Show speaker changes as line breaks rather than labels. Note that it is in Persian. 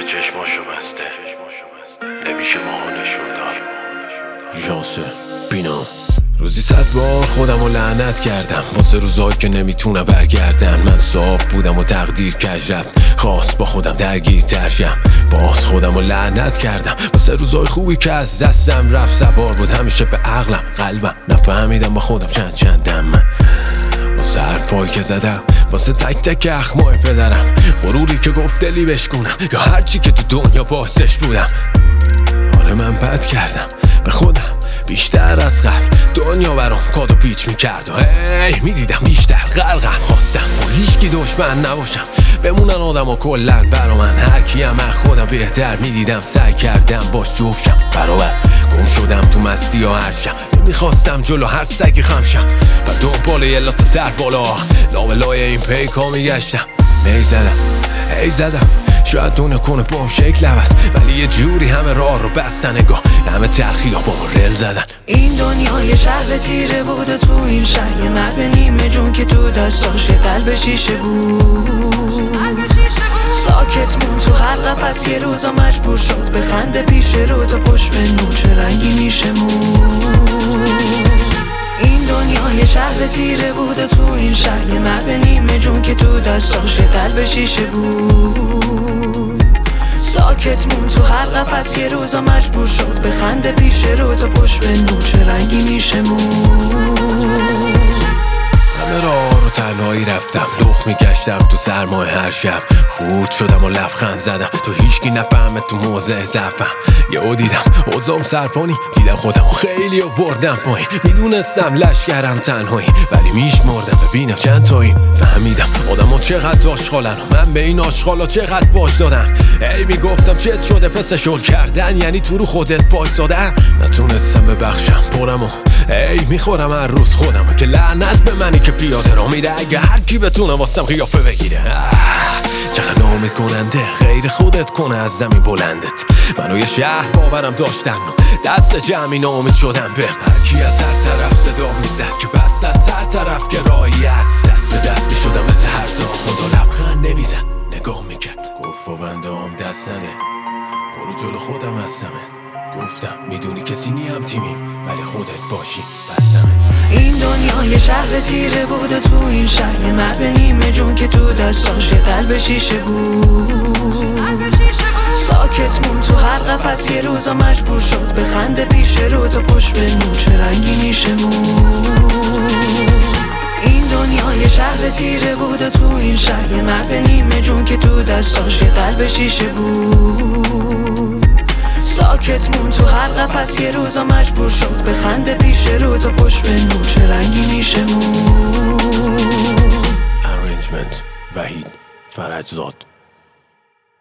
که چشماشو بسته نمیشه ماها نشون داد. ژانس بینا روزی 100 بار خودمو لعنت کردم واسه روزایی که نمیتونه برگردن. من صاف بودم و تقدیر کج رفت خواست با خودم درگیر ترشم. باز خودمو لعنت کردم واسه روزای خوبی که از دستم رفت. سوار بود همیشه به عقلم قلبم نفهمیدم با خودم چندم. من واسه حرفایی که زدم واسه تک تک اخمای پدرم. غروری که گفت دلی بشکونم یا هرچی که تو دنیا باعثش بودم. آره من بد کردم به خودم بیشتر از قبل. دنیا برام کاد و پیچ میکرد و هی میدیدم بیشتر غرقم. خواستم با هیچکی دشمن نباشم بمونن آدم و کلن برا من. هر کیم از خودم بهتر میدیدم سعی کردم باش جفتشم برابر. گم شدم تو مستی و هرشم نمیخواستم جلو هر سگی خمشم و دنبال یه لات سر بالا لابلای این پیکا میگشتم. هی زدم شاید تو نکنه بام شکل عوض ولی یه جوری همه راه رو بستن. نگاه همه تلخی ها با ما رل زدن.
این دنیا یه شهر تیره بود و تو این شهر یه مرد نیمه جون که تو دستاش یه قلب شیشه بود. ساکت مون تو هر قفس یه روزا مجبور شد به خنده پیش رو تا پشت به نور چه رنگی میشه مون. این دنیا یه شهر تیره بود و تو این شهر یه مرد نیمه جون که تو دستاش یه قلب شیشه بود. ساکت مون تو هر قفس یه روزا مجبور شد به خنده پیش رو تا پشت به نور چه رنگی میشه مون.
همه راه رو تنهایی رفتم لخ میگشتم تو سرمای هر شب. خورد شدم و لبخند زدم تو هیچکی نفهمه تو موضع ضعفم. یهو دیدم اوضاعم سرپانی دیدم خودم خیلی آوردم پایین. میدونستم لشکرم تنهایی ولی میشمردم ببینم چند تایی. فهمیدم آدم ها چقدر آشغالن و من به این آشغالا چقدر باج دادم. ای میگفتم چت شده پس شل کردن یعنی تو رو خودت وایسادن. نتونستم ببخشم پرم و ای میخورم هر روز خودم که لعنت به منی که پیاده را میره. اگه هر کی بتونه واسم قیافه بگیره چقدر نامید کننده غیر خودت کنه از زمین بلندت. منو یه شهر باورم داشتن و دست جمعی نامید شدم به هر کی از هر طرف صدا میزد که بس از هر طرف که راهی است. دست به دست میشدم مثل هر زا خدا لبخند نمیزد نگاه میکرد گفت و بنده هم دست نده برو جلو خودم هستمه. گفتم میدونی کسی نیم تیمیم ولی خودت باشی بستمه.
این دنیا یه شهر تیره بود و تو این شهر یه مرد نیمه جون که تو دستاش یه قلب شیشه بود. ساکت مون تو هر قفس یه روزا مجبور شد به خنده پیش رو تا پشت به نور چه رنگی میشه مون. این دنیا یه شهر تیره بود و تو این شهر یه مرد نیمه جون که تو دستاش یه قلب شیشه بود. ساکت مون تو هر قفس یه روزا مجبور شد به خنده پیش رو تا پشت به نور چه رنگی میشه مون.
Arrangement وحید فرجزاد.